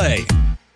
play.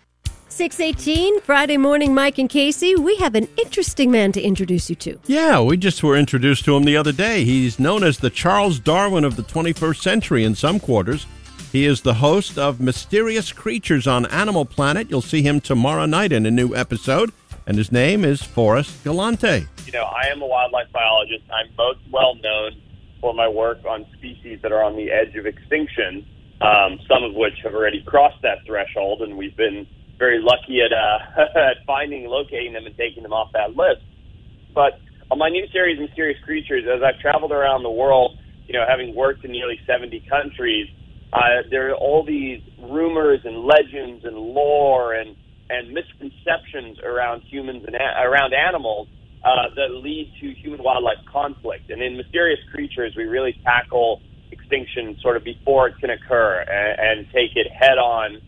6:18, Friday morning, Mike and Casey. We have an interesting man to introduce you to. Yeah, we just were introduced to him the other day. He's known as the Charles Darwin of the 21st century in some quarters. He is the host of Mysterious Creatures on Animal Planet. You'll see him tomorrow night in a new episode. And his name is Forrest Galante. You know, I am a wildlife biologist. I'm most well known for my work on species that are on the edge of extinction, some of which have already crossed that threshold, and we've been very lucky at finding, locating them, and taking them off that list. But on my new series, Mysterious Creatures, as I've traveled around the world, you know, having worked in nearly 70 countries, there are all these rumors and legends and lore and misconceptions around humans and around animals that lead to human-wildlife conflict. And in Mysterious Creatures, we really tackle extinction sort of before it can occur and take it head-on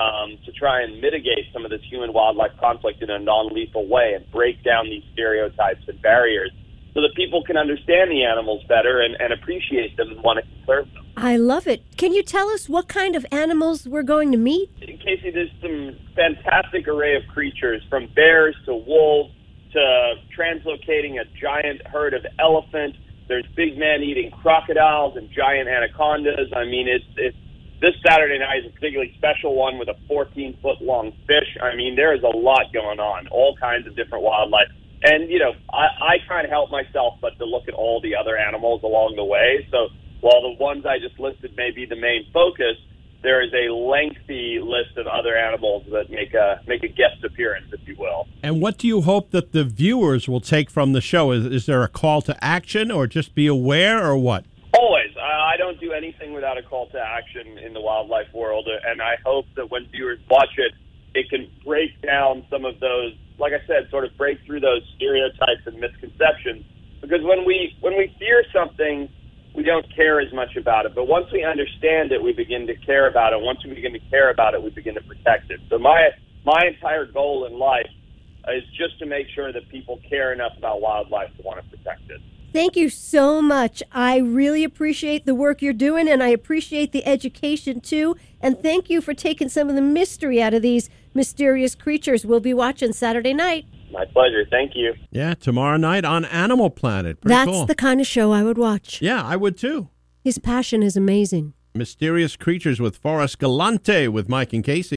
to try and mitigate some of this human-wildlife conflict in a non-lethal way and break down these stereotypes and barriers so that people can understand the animals better and appreciate them and want to conserve them. I love it. Can you tell us what kind of animals we're going to meet? Casey, there's some fantastic array of creatures, from bears to wolves to translocating a giant herd of elephant. There's big man-eating crocodiles and giant anacondas. I mean, it's this Saturday night is a particularly special one with a 14-foot-long fish. I mean, there is a lot going on, all kinds of different wildlife. And, you know, I can't help myself but to look at all the other animals along the way. So while the ones I just listed may be the main focus, there is a lengthy list of other animals that make a guest appearance, if you will. And what do you hope that the viewers will take from the show? Is there a call to action, or just be aware, or what? Always. I don't do anything without a call to action in the wildlife world, and I hope that when viewers watch it, it can break down some of those, like I said, sort of break through those stereotypes and misconceptions. Because when we fear something, we don't care as much about it. But once we understand it, we begin to care about it. Once we begin to care about it, we begin to protect it. So my entire goal in life is just to make sure that people care enough about wildlife to want to protect it. Thank you so much. I really appreciate the work you're doing, and I appreciate the education, too. And thank you for taking some of the mystery out of these Mysterious Creatures. We'll be watching Saturday night. My pleasure. Thank you. Yeah, tomorrow night on Animal Planet. Pretty That's cool. the kind of show I would watch. Yeah, I would, too. His passion is amazing. Mysterious Creatures with Forrest Galante with Mike and Casey.